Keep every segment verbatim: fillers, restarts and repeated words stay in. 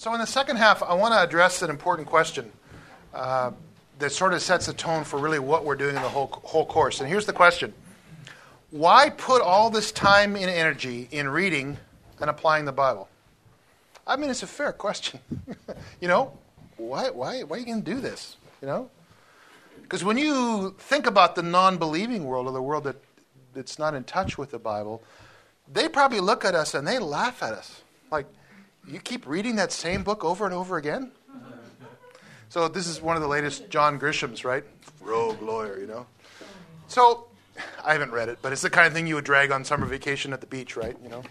So in the second half, I want to address an important question uh, that sort of sets the tone for really what we're doing in the whole whole course. And here's the question. Why put all this time and energy in reading and applying the Bible? I mean, it's a fair question. you know, why, why, why are you going to do this? You know? Because when you think about the non-believing world, or the world that, that's not in touch with the Bible, they probably look at us and they laugh at us. Like, you keep reading that same book over and over again? So this is one of the latest John Grisham's, right? Rogue lawyer, you know? So, I haven't read it, but it's the kind of thing you would drag on summer vacation at the beach, right? You know?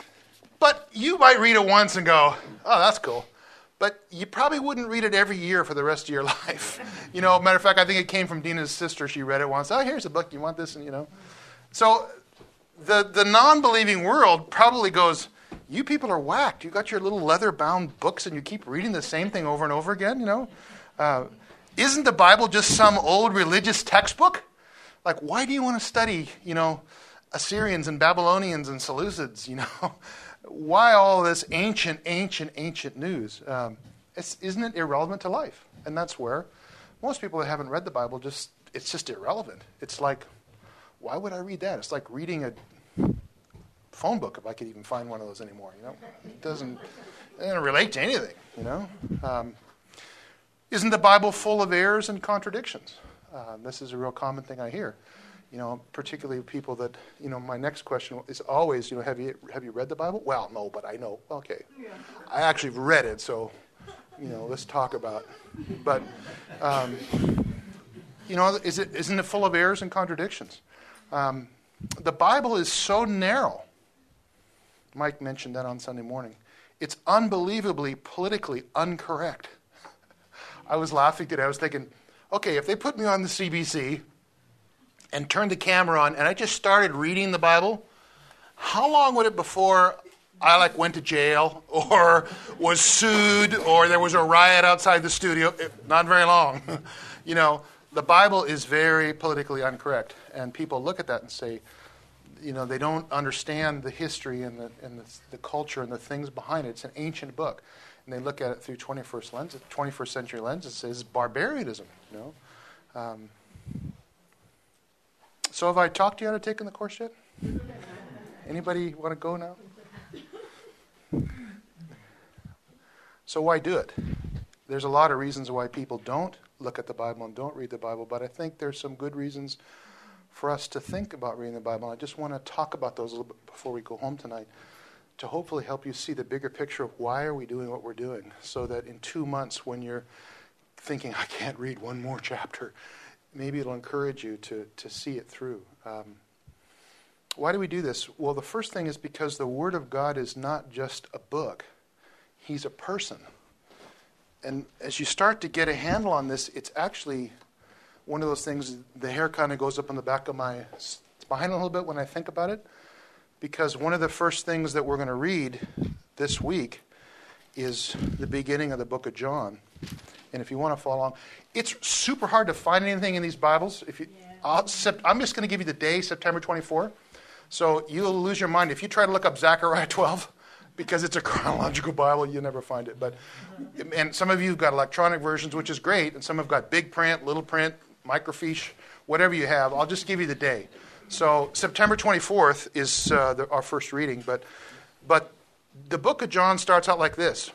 But you might read it once and go, oh, that's cool. But you probably wouldn't read it every year for the rest of your life. You know, matter of fact, I think it came from Dina's sister. She read it once. Oh, here's a book. You want this? And, you know. So the, the non-believing world probably goes, you people are whacked. You got your little leather-bound books and you keep reading the same thing over and over again, you know. Uh, isn't the Bible just some old religious textbook? Like, why do you want to study, you know, Assyrians and Babylonians and Seleucids, you know? Why all this ancient, ancient, ancient news? Um, it's, isn't it irrelevant to life? And that's where most people that haven't read the Bible, just it's just irrelevant. It's like, why would I read that? It's like reading a phone book, if I could even find one of those anymore, you know? It doesn't, it doesn't relate to anything, you know? Um, isn't the Bible full of errors and contradictions? Uh, this is a real common thing I hear. You know, particularly people that, you know, my next question is always, you know, have you have you read the Bible? Well, no, but I know. Okay. Yeah. I actually read it, so, you know, let's talk about it. But, um, you know, is it, isn't it full of errors and contradictions? Um, the Bible is so narrow. Mike mentioned that on Sunday morning. It's unbelievably politically incorrect. I was laughing today. I was thinking, okay, if they put me on the C B C and turned the camera on, and I just started reading the Bible, how long would it before I like went to jail or was sued or there was a riot outside the studio? It, not very long. You know, the Bible is very politically incorrect, and people look at that and say, you know, they don't understand the history and the and the, the culture and the things behind it. It's an ancient book, and they look at it through twenty-first lenses, twenty-first century lenses. It says barbarianism. You know. Um, So have I talked to you out of taking the course yet? Anybody want to go now? So why do it? There's a lot of reasons why people don't look at the Bible and don't read the Bible, but I think there's some good reasons for us to think about reading the Bible. I just want to talk about those a little bit before we go home tonight to hopefully help you see the bigger picture of why are we doing what we're doing, so that in two months when you're thinking, I can't read one more chapter, maybe it'll encourage you to, to see it through. Um, why do we do this? Well, the first thing is because the Word of God is not just a book. He's a person. And as you start to get a handle on this, it's actually one of those things, the hair kind of goes up on the back of my spine a little bit when I think about it. Because one of the first things that we're going to read this week is the beginning of the book of John. And if you want to follow along, it's super hard to find anything in these Bibles. If you, yeah. I'll, I'm just going to give you the day, September twenty-fourth. So you'll lose your mind. If you try to look up Zechariah twelve, because it's a chronological Bible, you'll never find it. But and some of you have got electronic versions, which is great, and some have got big print, little print, microfiche, whatever you have. I'll just give you the day. So September twenty-fourth is uh, the, our first reading. But but the book of John starts out like this.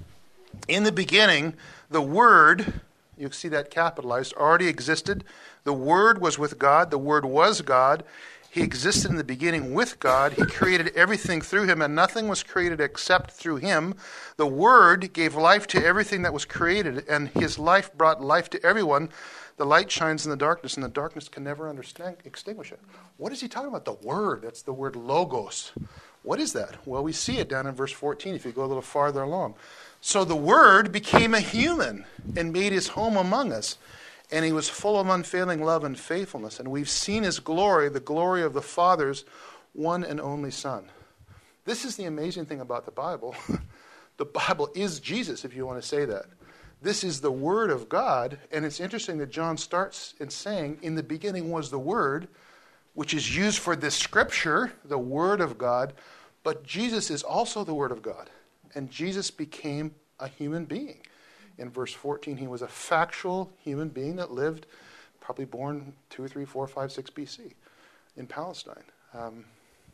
In the beginning, the Word, you see that capitalized, already existed. The Word was with God. The Word was God. He existed in the beginning with God. He created everything through Him, and nothing was created except through Him. The Word gave life to everything that was created, and His life brought life to everyone. The light shines in the darkness, and the darkness can never understand, extinguish it. What is he talking about? The Word. That's the word logos. What is that? Well, we see it down in verse fourteen if you go a little farther along. So the Word became a human and made His home among us. And He was full of unfailing love and faithfulness. And we've seen His glory, the glory of the Father's one and only Son. This is the amazing thing about the Bible. The Bible is Jesus, if you want to say that. This is the Word of God. And it's interesting that John starts in saying, in the beginning was the Word, which is used for this scripture, the Word of God. But Jesus is also the Word of God. And Jesus became a human being. In verse fourteen, he was a factual human being that lived, probably born two, three, four, five, six B C in Palestine. Um,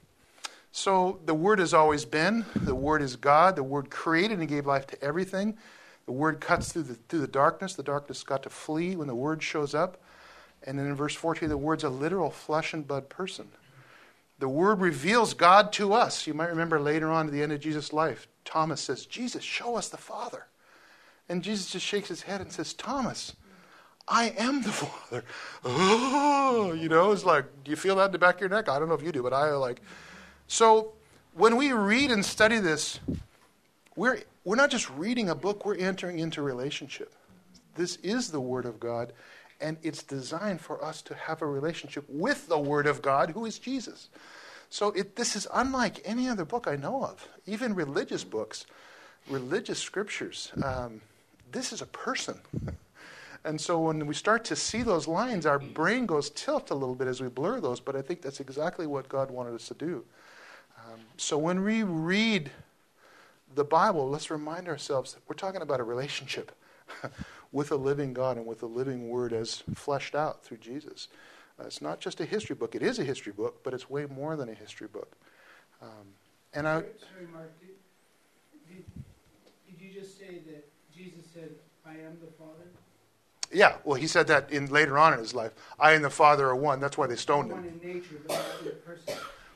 so the Word has always been. The Word is God. The Word created and gave life to everything. The Word cuts through the, through the darkness. The darkness got to flee when the Word shows up. And then in verse fourteen, the Word's a literal flesh and blood person. The Word reveals God to us. You might remember later on at the end of Jesus' life, Thomas says, Jesus, show us the Father. And Jesus just shakes his head and says, Thomas, I am the Father. Oh, you know, it's like, do you feel that in the back of your neck? I don't know if you do, but I like. So when we read and study this, we're we're not just reading a book, we're entering into relationship. This is the Word of God, and it's designed for us to have a relationship with the Word of God, who is Jesus. So it, this is unlike any other book I know of, even religious books, religious scriptures. Um, this is a person. And so when we start to see those lines, our brain goes tilt a little bit as we blur those, but I think that's exactly what God wanted us to do. Um, so when we read the Bible, let's remind ourselves that we're talking about a relationship with a living God and with a living Word as fleshed out through Jesus. Uh, it's not just a history book. It is a history book, but it's way more than a history book. Um, and I, Sorry, Mark. Did, did, did you just say that Jesus said, I am the Father? Yeah, well, he said that in later on in his life. I and the Father are one. That's why they stoned him. One in nature, but not in person.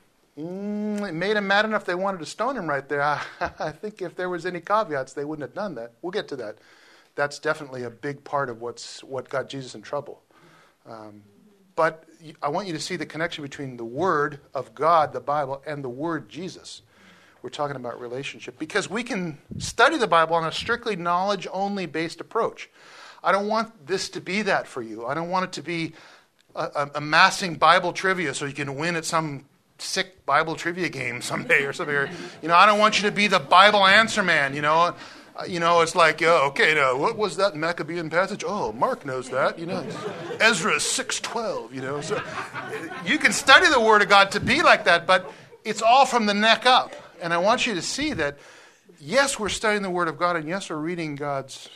Mm, it made him mad enough they wanted to stone him right there. I, I think if there was any caveats, they wouldn't have done that. We'll get to that. That's definitely a big part of what's what got Jesus in trouble. Um, but I want you to see the connection between the Word of God, the Bible, and the Word Jesus. We're talking about relationship. Because we can study the Bible on a strictly knowledge-only based approach. I don't want this to be that for you. I don't want it to be uh, uh, amassing Bible trivia so you can win at some sick Bible trivia game someday or something. Or, you know, I don't want you to be the Bible answer man, you know. Uh, you know, it's like, oh, okay, now, what was that Maccabean passage? Oh, Mark knows that, you know. Ezra six twelve, you know. So you can study the Word of God to be like that, but it's all from the neck up. And I want you to see that, yes, we're studying the Word of God, and yes, we're reading God's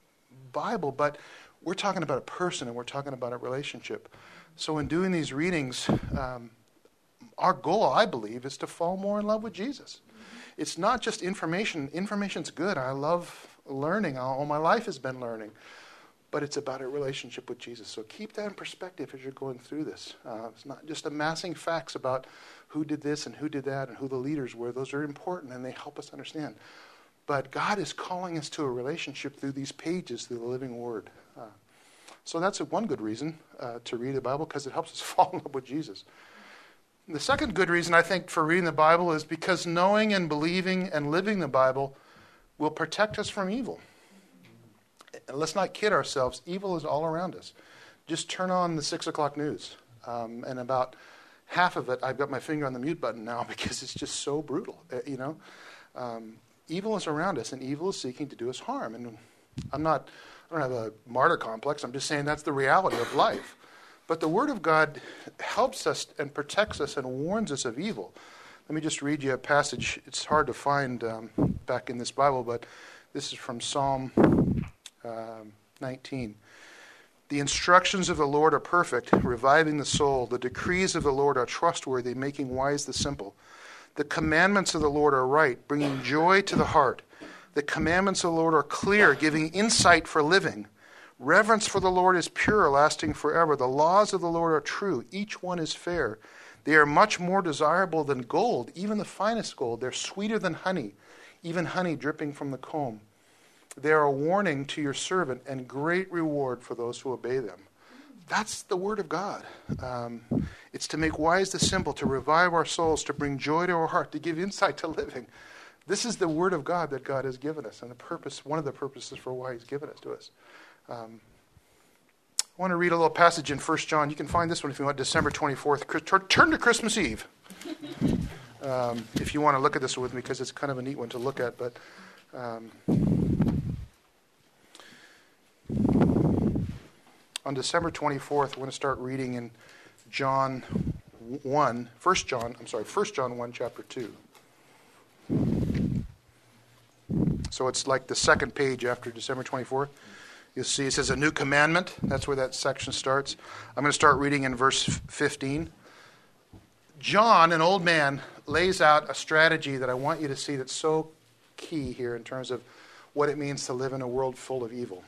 Bible, but we're talking about a person, and we're talking about a relationship. So in doing these readings, um, our goal, I believe, is to fall more in love with Jesus. It's not just information. Information's good. I love learning. All my life has been learning. But it's about a relationship with Jesus. So keep that in perspective as you're going through this. Uh, it's not just amassing facts about who did this and who did that and who the leaders were. Those are important, and they help us understand. But God is calling us to a relationship through these pages, through the living Word. Uh, so that's a, one good reason uh, to read the Bible, because it helps us fall in love with Jesus. The second good reason, I think, for reading the Bible is because knowing and believing and living the Bible will protect us from evil. And let's not kid ourselves. Evil is all around us. Just turn on the six o'clock news. Um, and about half of it, I've got my finger on the mute button now because it's just so brutal, uh, you know. Um, evil is around us, and evil is seeking to do us harm. And I'm not, I don't have a martyr complex. I'm just saying that's the reality of life. But the Word of God helps us and protects us and warns us of evil. Let me just read you a passage. It's hard to find um, back in this Bible, but this is from Psalm um, nineteen. The instructions of the Lord are perfect, reviving the soul. The decrees of the Lord are trustworthy, making wise the simple. The commandments of the Lord are right, bringing joy to the heart. The commandments of the Lord are clear, giving insight for living. Reverence for the Lord is pure, lasting forever. The laws of the Lord are true. Each one is fair. They are much more desirable than gold, even the finest gold. They're sweeter than honey, even honey dripping from the comb. They are a warning to your servant and great reward for those who obey them. That's the Word of God. Um, it's to make wise the simple, to revive our souls, to bring joy to our heart, to give insight to living. This is the Word of God that God has given us, and the purpose, one of the purposes for why He's given it to us. Um, I want to read a little passage in First John. You can find this one if you want, December twenty-fourth. Turn to Christmas Eve um, if you want to look at this with me, because it's kind of a neat one to look at. But um, on December twenty-fourth, we're going to start reading in John one, First John, I'm sorry, First John one, chapter two. So So it's like the second page after December twenty-fourth. You'll see it says a new commandment. That's where that section starts. I'm going to start reading in verse fifteen. John, an old man, lays out a strategy that I want you to see that's so key here in terms of what it means to live in a world full of evil.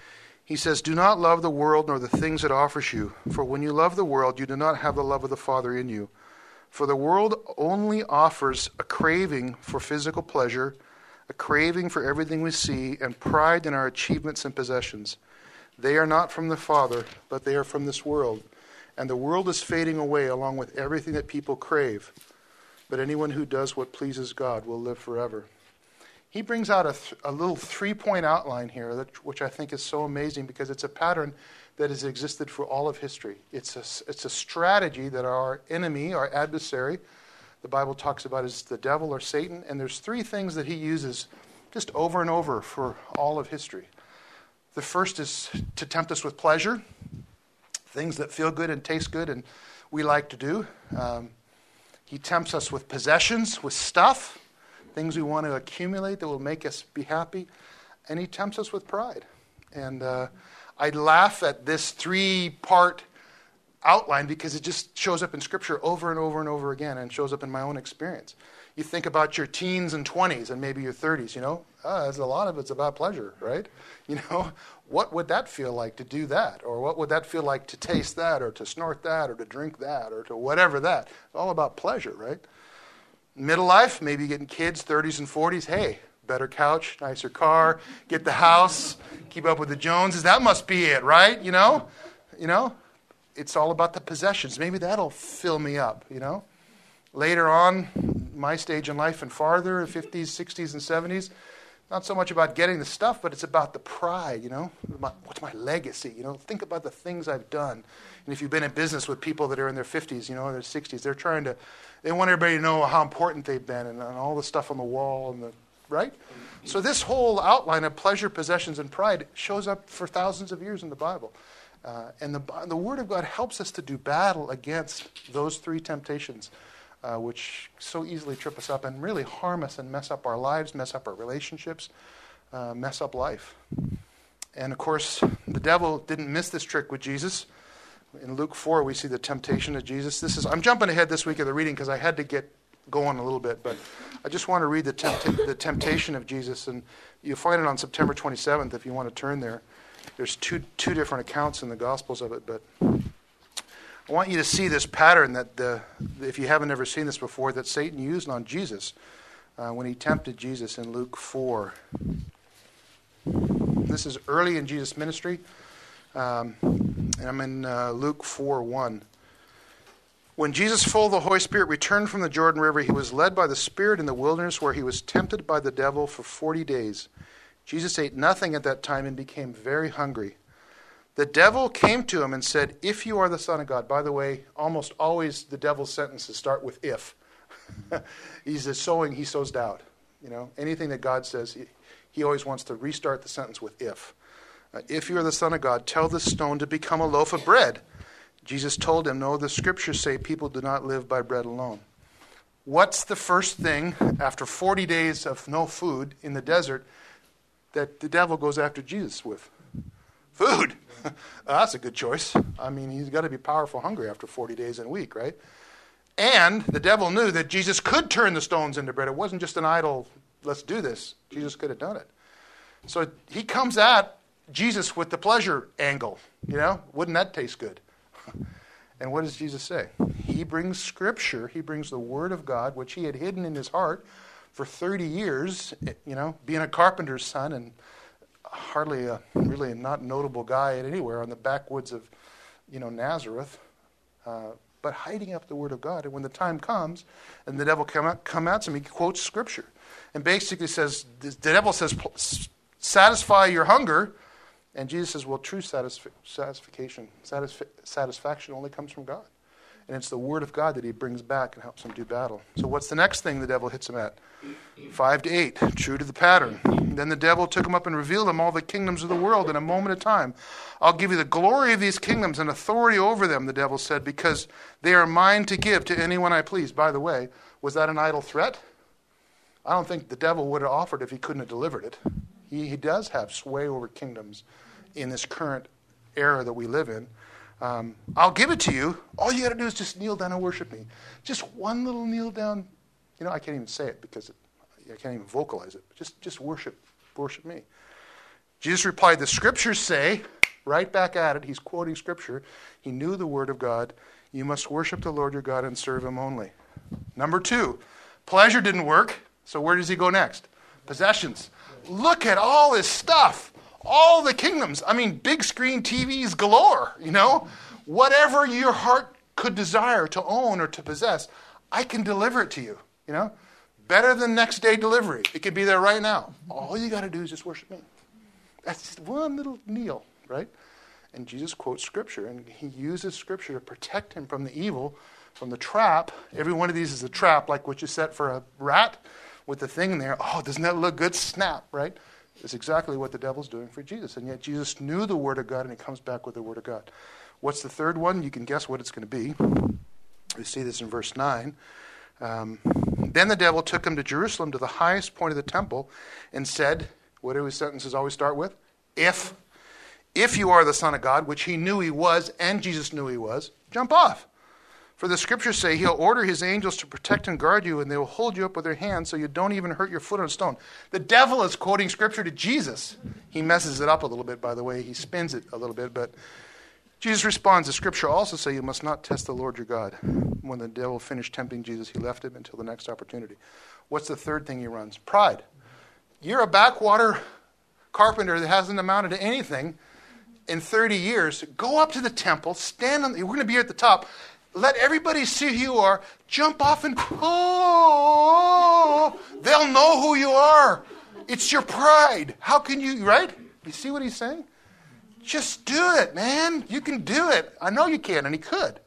He says, "Do not love the world nor the things it offers you. For when you love the world, you do not have the love of the Father in you. For the world only offers a craving for physical pleasure, a craving for everything we see, and pride in our achievements and possessions. They are not from the Father, but they are from this world. And the world is fading away along with everything that people crave. But anyone who does what pleases God will live forever." He brings out a, th- a little three-point outline here, that, which I think is so amazing because it's a pattern that has existed for all of history. It's a, it's a strategy that our enemy, our adversary, the Bible talks about as the devil or Satan, and there's three things that he uses just over and over for all of history. The first is to tempt us with pleasure, things that feel good and taste good and we like to do. Um, he tempts us with possessions, with stuff, things we want to accumulate that will make us be happy. And he tempts us with pride. And uh, I laugh at this three-part outline because it just shows up in Scripture over and over and over again and shows up in my own experience. You think about your teens and twenties and maybe your thirties, you know. Uh, there's a lot of it's about pleasure, right? You know, what would that feel like to do that? Or what would that feel like to taste that or to snort that or to drink that or to whatever that? It's all about pleasure, right? Middle life, maybe getting kids, thirties and forties. Hey, better couch, nicer car, get the house, keep up with the Joneses. That must be it, right? You know? You know? It's all about the possessions. Maybe that'll fill me up, you know? Later on, my stage in life and farther, fifties, sixties, and seventies, not so much about getting the stuff, but it's about the pride, you know? My, what's my legacy, you know? Think about the things I've done. And if you've been in business with people that are in their fifties, you know, their sixties, they're trying to, they want everybody to know how important they've been and, and all the stuff on the wall, and the right? So this whole outline of pleasure, possessions, and pride shows up for thousands of years in the Bible. Uh, and the, the Word of God helps us to do battle against those three temptations, uh, which so easily trip us up and really harm us and mess up our lives, mess up our relationships, uh, mess up life. And of course, the devil didn't miss this trick with Jesus. In Luke four, we see the temptation of Jesus. This is I'm jumping ahead this week of the reading because I had to get going a little bit, but I just want to read the, tempt- the temptation of Jesus, and you'll find it on September twenty-seventh if you want to turn there. There's two two different accounts in the Gospels of it, but I want you to see this pattern that, the, if you haven't ever seen this before, that Satan used on Jesus uh, when he tempted Jesus in Luke four. This is early in Jesus' ministry, um, and I'm in uh, Luke four one. When Jesus, full of the Holy Spirit, returned from the Jordan River, he was led by the Spirit in the wilderness, where he was tempted by the devil for forty days. Jesus ate nothing at that time and became very hungry. The devil came to him and said, "If you are the Son of God." By the way, almost always the devil's sentences start with "if." He's a sowing, he sows doubt. You know, anything that God says, he, he always wants to restart the sentence with "if." Uh, "if you are the Son of God, tell this stone to become a loaf of bread." Jesus told him, "No, the Scriptures say people do not live by bread alone." What's the first thing after forty days of no food in the desert that the devil goes after Jesus with? Food. uh, that's a good choice. I mean, he's got to be powerful hungry after forty days and a week, right? And the devil knew that Jesus could turn the stones into bread. It wasn't just an idle, let's do this. Jesus could have done it. So he comes at Jesus with the pleasure angle. You know, wouldn't that taste good? And what does Jesus say? He brings Scripture. He brings the Word of God, which he had hidden in his heart for thirty years, you know, being a carpenter's son and hardly a really not notable guy anywhere on the backwoods of, you know, Nazareth, uh, but hiding up the Word of God. And when the time comes and the devil come at, come at him, he quotes Scripture and basically says, the devil says, satisfy your hunger. And Jesus says, well, true satisf- satisfaction, satisf- satisfaction only comes from God. And it's the Word of God that he brings back and helps him do battle. So what's the next thing the devil hits him at? Five to eight, true to the pattern. Then the devil took him up and revealed him all the kingdoms of the world in a moment of time. "I'll give you the glory of these kingdoms and authority over them," the devil said, "because they are mine to give to anyone I please." By the way, was that an idle threat? I don't think the devil would have offered if he couldn't have delivered it. He, he does have sway over kingdoms in this current era that we live in. Um, I'll give it to you. All you got to do is just kneel down and worship me. Just one little kneel down. You know, I can't even say it because it, I can't even vocalize it. Just, just worship, worship me. Jesus replied, the scriptures say, right back at it, he's quoting scripture. He knew the word of God. You must worship the Lord your God and serve him only. Number two, pleasure didn't work. So where does he go next? Possessions. Look at all this stuff. All the kingdoms. I mean, big screen T Vs galore, you know. Whatever your heart could desire to own or to possess, I can deliver it to you, you know. Better than next day delivery. It could be there right now. All you got to do is just worship me. That's just one little kneel, right? And Jesus quotes scripture, and he uses scripture to protect him from the evil, from the trap. Every one of these is a trap, like what you set for a rat with the thing there. Oh, doesn't that look good? Snap, right? It's exactly what the devil's doing for Jesus. And yet Jesus knew the word of God, and he comes back with the word of God. What's the third one? You can guess what it's going to be. We see this in verse nine. Um, then the devil took him to Jerusalem, to the highest point of the temple, and said, what do his sentences always start with? If, if you are the Son of God, which he knew he was, and Jesus knew he was, jump off. For the scriptures say he'll order his angels to protect and guard you, and they will hold you up with their hands so you don't even hurt your foot on a stone. The devil is quoting scripture to Jesus. He messes it up a little bit, by the way. He spins it a little bit, but Jesus responds, the scripture also say you must not test the Lord your God. When the devil finished tempting Jesus, he left him until the next opportunity. What's the third thing he runs? Pride. You're a backwater carpenter that hasn't amounted to anything in thirty years. Go up to the temple, stand on, we're going to be here at the top. Let everybody see who you are. Jump off and, oh, they'll know who you are. It's your pride. How can you, right? You see what he's saying? Just do it, man. You can do it. I know you can, and he could.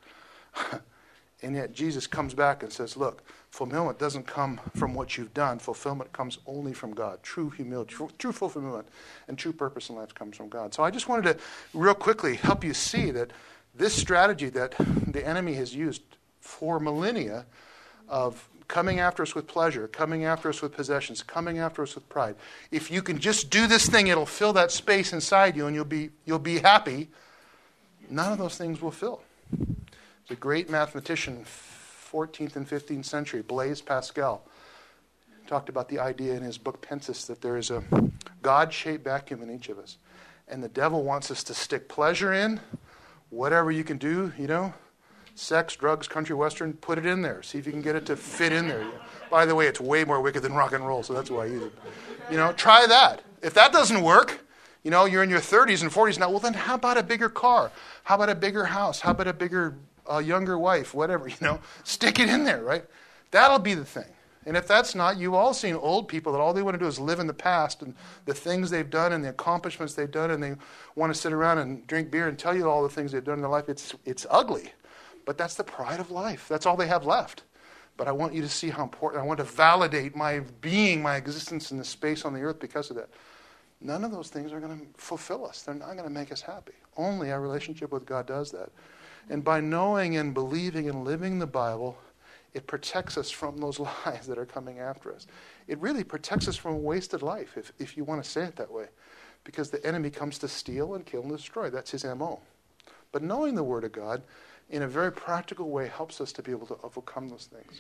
And yet Jesus comes back and says, look, fulfillment doesn't come from what you've done. Fulfillment comes only from God. True humility, true, true fulfillment, and true purpose in life comes from God. So I just wanted to real quickly help you see that this strategy that the enemy has used for millennia of coming after us with pleasure, coming after us with possessions, coming after us with pride. If you can just do this thing, it'll fill that space inside you and you'll be you'll be happy. None of those things will fill. The great mathematician, fourteenth and fifteenth century, Blaise Pascal, talked about the idea in his book Pensis that there is a God-shaped vacuum in each of us. And the devil wants us to stick pleasure in, whatever you can do, you know, sex, drugs, country western, put it in there. See if you can get it to fit in there. By the way, it's way more wicked than rock and roll, so that's why I use it. You know, try that. If that doesn't work, you know, you're in your thirties and forties now, well then how about a bigger car? How about a bigger house? How about a bigger, uh, younger wife? Whatever, you know. Stick it in there, right? That'll be the thing. And if that's not, you've all seen old people that all they want to do is live in the past and the things they've done and the accomplishments they've done, and they want to sit around and drink beer and tell you all the things they've done in their life. It's it's ugly. But that's the pride of life. That's all they have left. But I want you to see how important, I want to validate my being, my existence in the space on the earth because of that. None of those things are going to fulfill us. They're not going to make us happy. Only our relationship with God does that. And by knowing and believing and living the Bible, it protects us from those lies that are coming after us. It really protects us from a wasted life, if, if you want to say it that way. Because the enemy comes to steal and kill and destroy. That's his M O. But knowing the Word of God in a very practical way helps us to be able to overcome those things.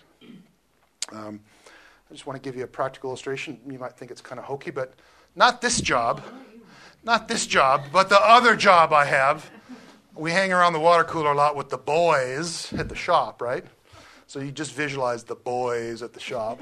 Um, I just want to give you a practical illustration. You might think it's kind of hokey, but not this job. Not this job, but the other job I have. We hang around the water cooler a lot with the boys at the shop, right? So you just visualize the boys at the shop.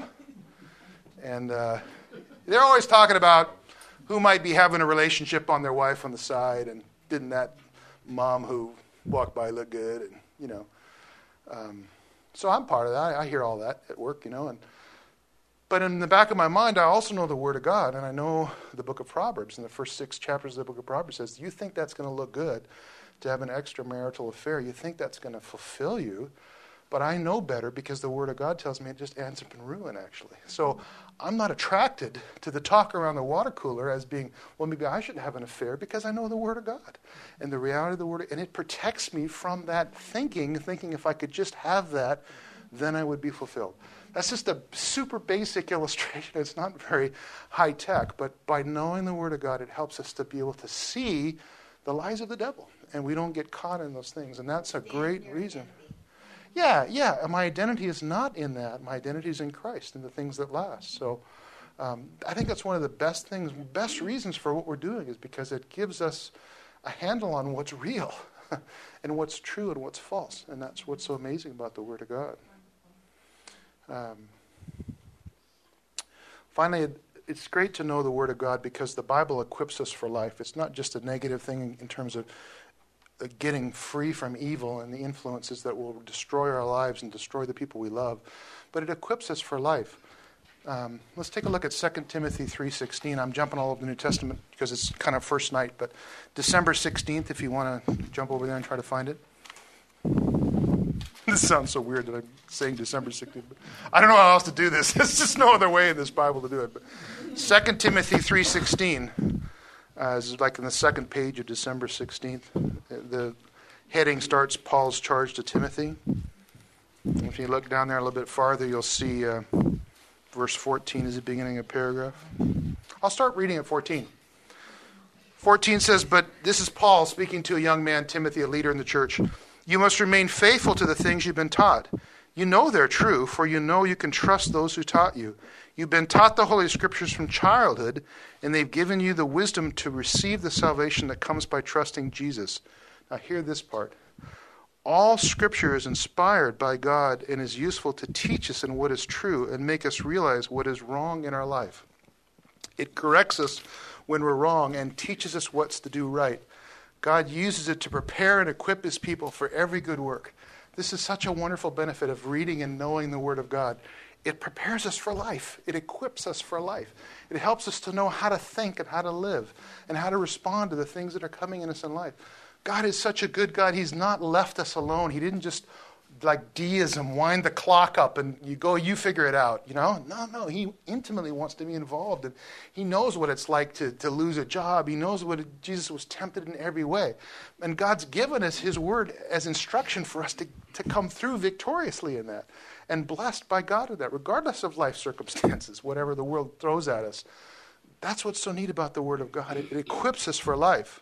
And uh, they're always talking about who might be having a relationship on their wife on the side, and didn't that mom who walked by look good, and, you know. Um, so I'm part of that. I, I hear all that at work, you know. And But in the back of my mind, I also know the Word of God, and I know the book of Proverbs. In the first six chapters of the book of Proverbs says, you think that's going to look good to have an extramarital affair. You think that's going to fulfill you. But I know better because the Word of God tells me it just ends up in ruin, actually. So I'm not attracted to the talk around the water cooler as being, well, maybe I should have an affair because I know the Word of God and the reality of the Word. And it protects me from that thinking, thinking if I could just have that, then I would be fulfilled. That's just a super basic illustration. It's not very high tech, but by knowing the Word of God, it helps us to be able to see the lies of the devil, and we don't get caught in those things, and that's a great reason. Yeah, yeah, my identity is not in that. My identity is in Christ and the things that last. So um, I think that's one of the best things, best reasons for what we're doing is because it gives us a handle on what's real and what's true and what's false, and that's what's so amazing about the Word of God. Um, finally, it, it's great to know the Word of God because the Bible equips us for life. It's not just a negative thing in, in terms of uh, getting free from evil and the influences that will destroy our lives and destroy the people we love, but it equips us for life. Um, let's take a look at Second Timothy three sixteen. I'm jumping all over the New Testament because it's kind of first night, but December sixteenth, if you want to jump over there and try to find it. This sounds so weird that I'm saying December sixteenth. But I don't know how else to do this. There's just no other way in this Bible to do it. But Second Timothy three sixteen uh, is like in the second page of December sixteenth. The heading starts, Paul's charge to Timothy. If you look down there a little bit farther, you'll see uh, verse fourteen is the beginning of the paragraph. I'll start reading at fourteen. fourteen says, but this is Paul speaking to a young man, Timothy, a leader in the church. You must remain faithful to the things you've been taught. You know they're true, for you know you can trust those who taught you. You've been taught the Holy Scriptures from childhood, and they've given you the wisdom to receive the salvation that comes by trusting Jesus. Now hear this part. All Scripture is inspired by God and is useful to teach us in what is true and make us realize what is wrong in our life. It corrects us when we're wrong and teaches us what's to do right. God uses it to prepare and equip His people for every good work. This is such a wonderful benefit of reading and knowing the Word of God. It prepares us for life. It equips us for life. It helps us to know how to think and how to live and how to respond to the things that are coming in us in life. God is such a good God. He's not left us alone. He didn't just, like deism, wind the clock up and you go, you figure it out. You know? No, no. He intimately wants to be involved. And He knows what it's like to, to lose a job. He knows what it, Jesus was tempted in every way. And God's given us His Word as instruction for us to, to come through victoriously in that. And blessed by God in that, regardless of life circumstances, whatever the world throws at us. That's what's so neat about the Word of God. It, it equips us for life.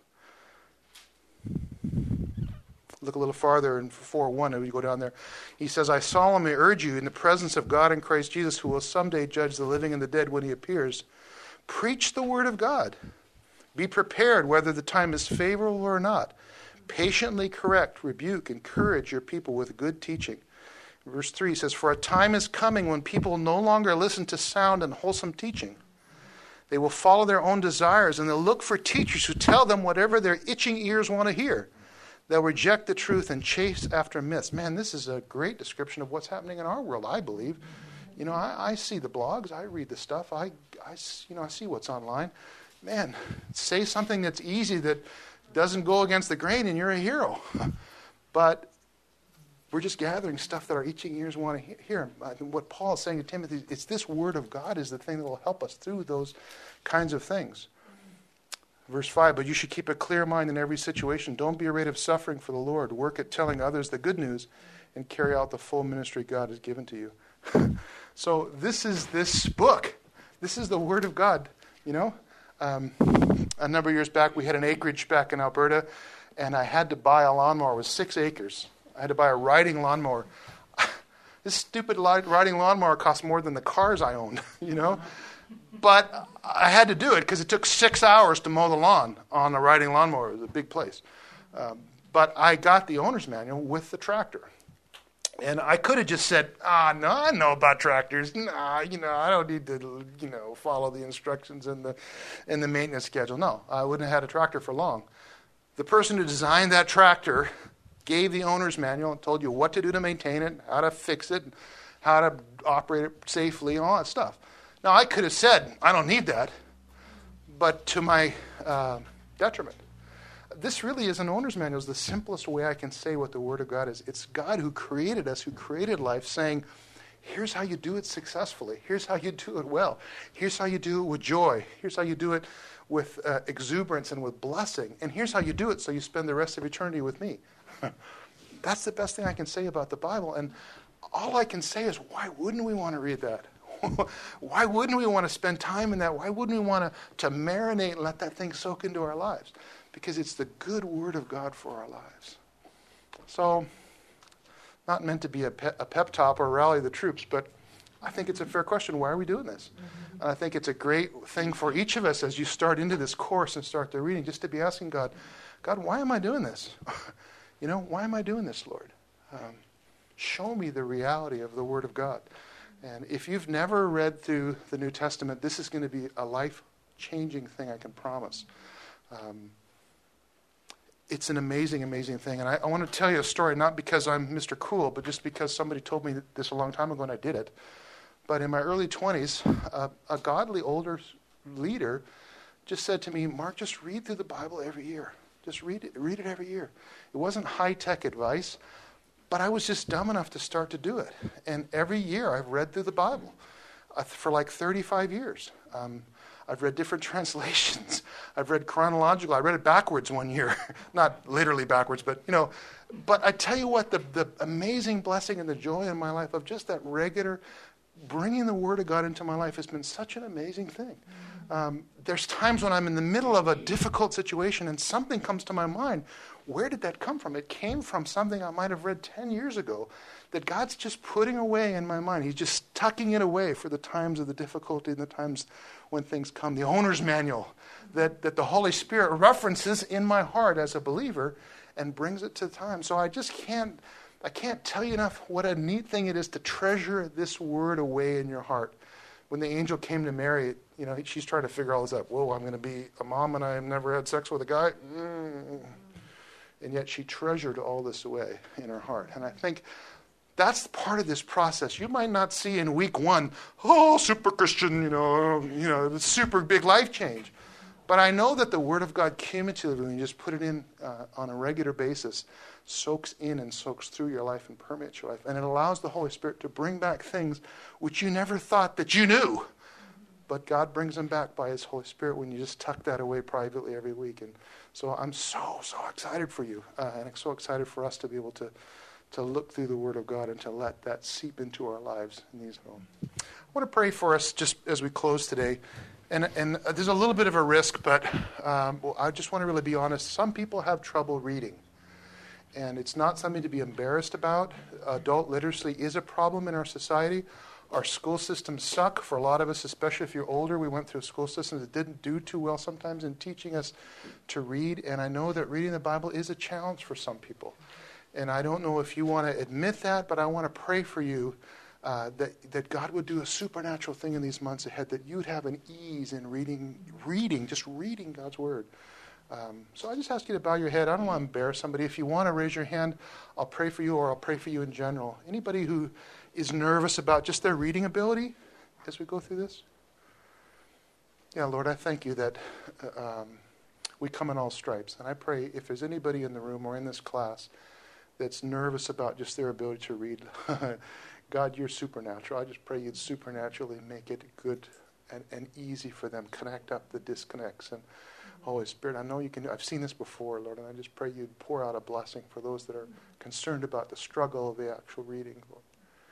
Look a little farther in four one, as we go down there. He says, I solemnly urge you in the presence of God and Christ Jesus, who will someday judge the living and the dead when He appears, preach the Word of God. Be prepared whether the time is favorable or not. Patiently correct, rebuke, encourage your people with good teaching. Verse three says, for a time is coming when people no longer listen to sound and wholesome teaching. They will follow their own desires, and they'll look for teachers who tell them whatever their itching ears want to hear. They'll reject the truth and chase after myths. Man, this is a great description of what's happening in our world, I believe. You know, I, I see the blogs, I read the stuff, I, I, you know, I see what's online. Man, say something that's easy that doesn't go against the grain, and you're a hero. But we're just gathering stuff that our itching ears want to hear. What Paul is saying to Timothy, it's this Word of God is the thing that will help us through those kinds of things. Verse five, but you should keep a clear mind in every situation. Don't be afraid of suffering for the Lord. Work at telling others the good news and carry out the full ministry God has given to you. So this is this book. This is the Word of God, you know. Um, a number of years back, we had an acreage back in Alberta, and I had to buy a lawnmower. It was six acres. I had to buy a riding lawnmower. This stupid riding lawnmower cost more than the cars I owned, you know. But I had to do it because it took six hours to mow the lawn on a riding lawnmower. It was a big place. Um, but I got the owner's manual with the tractor. And I could have just said, ah, no, I know about tractors. Nah, you know, I don't need to, you know, follow the instructions in the in the maintenance schedule. No, I wouldn't have had a tractor for long. The person who designed that tractor gave the owner's manual and told you what to do to maintain it, how to fix it, how to operate it safely, and all that stuff. Now, I could have said, I don't need that, but to my uh, detriment. This really is an owner's manual. It's the simplest way I can say what the Word of God is. It's God who created us, who created life, saying, here's how you do it successfully. Here's how you do it well. Here's how you do it with joy. Here's how you do it with uh, exuberance and with blessing. And here's how you do it so you spend the rest of eternity with me. That's the best thing I can say about the Bible. And all I can say is, why wouldn't we want to read that? Why wouldn't we want to spend time in that? Why wouldn't we want to, to marinate and let that thing soak into our lives? Because it's the good word of God for our lives. So, not meant to be a, pe- a pep talk or rally the troops, but I think it's a fair question. Why are we doing this? Mm-hmm. And I think it's a great thing for each of us as you start into this course and start the reading, just to be asking God, God, why am I doing this? You know, why am I doing this, Lord? Um, show me the reality of the Word of God. And if you've never read through the New Testament, this is going to be a life-changing thing, I can promise. Um, it's an amazing, amazing thing. And I, I want to tell you a story, not because I'm Mister Cool, but just because somebody told me this a long time ago and I did it. But in my early twenties, uh, a godly older leader just said to me, Mark, just read through the Bible every year. Just read it, read it every year. It wasn't high-tech advice, but I was just dumb enough to start to do it. And every year I've read through the Bible uh, for like thirty-five years. Um, I've read different translations. I've read chronological. I read it backwards one year. Not literally backwards, but, you know. But I tell you what, the, the amazing blessing and the joy in my life of just that regular bringing the Word of God into my life has been such an amazing thing. Um, there's times when I'm in the middle of a difficult situation and something comes to my mind. Where did that come from? It came from something I might have read ten years ago that God's just putting away in my mind. He's just tucking it away for the times of the difficulty and the times when things come. The owner's manual that, that the Holy Spirit references in my heart as a believer and brings it to time. So I just can't, I can't tell you enough what a neat thing it is to treasure this word away in your heart. When the angel came to Mary, you know, she's trying to figure all this out. Whoa, I'm going to be a mom and I've never had sex with a guy. Mm. And yet she treasured all this away in her heart. And I think that's part of this process. You might not see in week one, oh, super Christian, you know, you know, super big life change. But I know that the Word of God cumulatively, when you just put it in uh, on a regular basis, soaks in and soaks through your life and permeates your life. And it allows the Holy Spirit to bring back things which you never thought that you knew. But God brings them back by His Holy Spirit when you just tuck that away privately every week. And so I'm so, so excited for you. Uh, and I'm so excited for us to be able to, to look through the Word of God and to let that seep into our lives in these homes. I want to pray for us just as we close today. And, and there's a little bit of a risk, but um, well, I just want to really be honest. Some people have trouble reading. And it's not something to be embarrassed about. Adult literacy is a problem in our society. Our school systems suck for a lot of us, especially if you're older. We went through a school system that didn't do too well sometimes in teaching us to read. And I know that reading the Bible is a challenge for some people. And I don't know if you want to admit that, but I want to pray for you uh, that, that God would do a supernatural thing in these months ahead, that you'd have an ease in reading, reading, just reading God's Word. Um, so I just ask you to bow your head. I don't want to embarrass somebody. If you want to raise your hand, I'll pray for you, or I'll pray for you in general. Anybody who is nervous about just their reading ability as we go through this? Yeah, Lord, I thank you that uh, um, we come in all stripes. And I pray if there's anybody in the room or in this class that's nervous about just their ability to read, God, you're supernatural. I just pray you'd supernaturally make it good and, and easy for them. Connect up the disconnects. And Holy Spirit, I know you can. I've seen this before, Lord, and I just pray you'd pour out a blessing for those that are concerned about the struggle of the actual reading, Lord.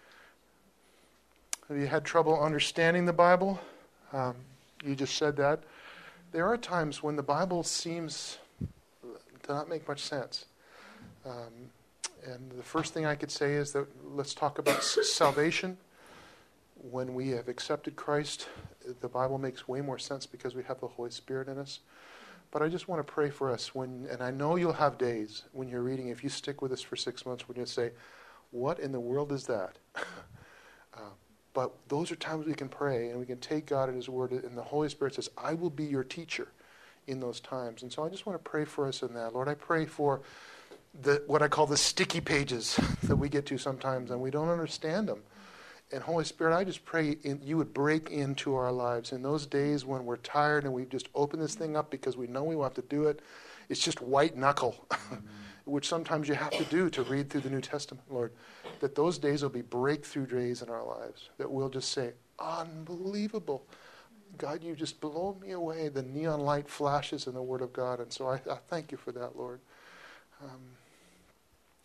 Have you had trouble understanding the Bible? Um, you just said that. There are times when the Bible seems to not make much sense. Um, and the first thing I could say is that let's talk about s- salvation. When we have accepted Christ, the Bible makes way more sense because we have the Holy Spirit in us. But I just want to pray for us when, and I know you'll have days when you're reading, if you stick with us for six months, when you say, what in the world is that? uh, but those are times we can pray and we can take God at His Word, and the Holy Spirit says, I will be your teacher in those times. And so I just want to pray for us in that. Lord, I pray for the what I call the sticky pages that we get to sometimes and we don't understand them. And Holy Spirit, I just pray in, you would break into our lives in those days when we're tired and we've just opened this thing up because we know we will have to do it. It's just white knuckle, mm-hmm. which sometimes you have to do to read through the New Testament, Lord. That those days will be breakthrough days in our lives. That we'll just say, unbelievable. God, you just blow me away. The neon light flashes in the Word of God. And so I, I thank you for that, Lord. Um,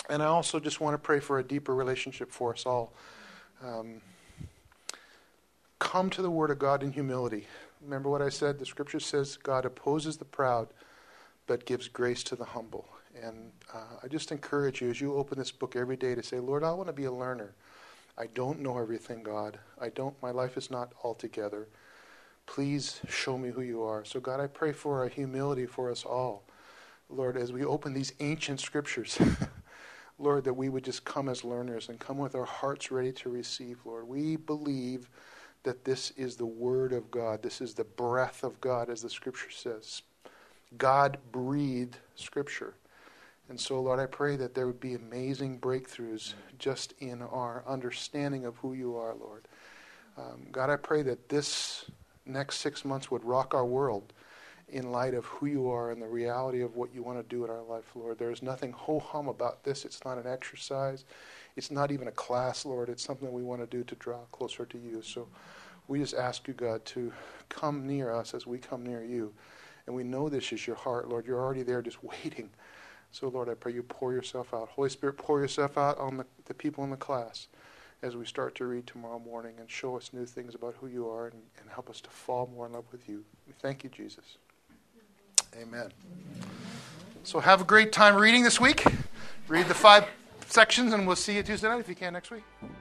And I also just want to pray for a deeper relationship for us all. Um, come to the Word of God in humility. Remember what I said? The Scripture says God opposes the proud, but gives grace to the humble. And uh, I just encourage you as you open this book every day to say, Lord, I want to be a learner. I don't know everything, God. I don't. My life is not all together. Please show me who you are. So God, I pray for a humility for us all. Lord, as we open these ancient Scriptures, Lord, that we would just come as learners and come with our hearts ready to receive, Lord. We believe that this is the Word of God. This is the breath of God, as the Scripture says. God breathed Scripture. And so, Lord, I pray that there would be amazing breakthroughs just in our understanding of who you are, Lord. Um, God, I pray that this next six months would rock our world in light of who you are and the reality of what you want to do in our life, Lord. There is nothing ho-hum about this. It's not an exercise. It's not even a class, Lord. It's something we want to do to draw closer to you. So we just ask you, God, to come near us as we come near you. And we know this is your heart, Lord. You're already there just waiting. So, Lord, I pray you pour yourself out. Holy Spirit, pour yourself out on the, the people in the class as we start to read tomorrow morning, and show us new things about who you are, and, and help us to fall more in love with you. We thank you, Jesus. Amen. So have a great time reading this week. Read the five sections, and we'll see you Tuesday night if you can next week.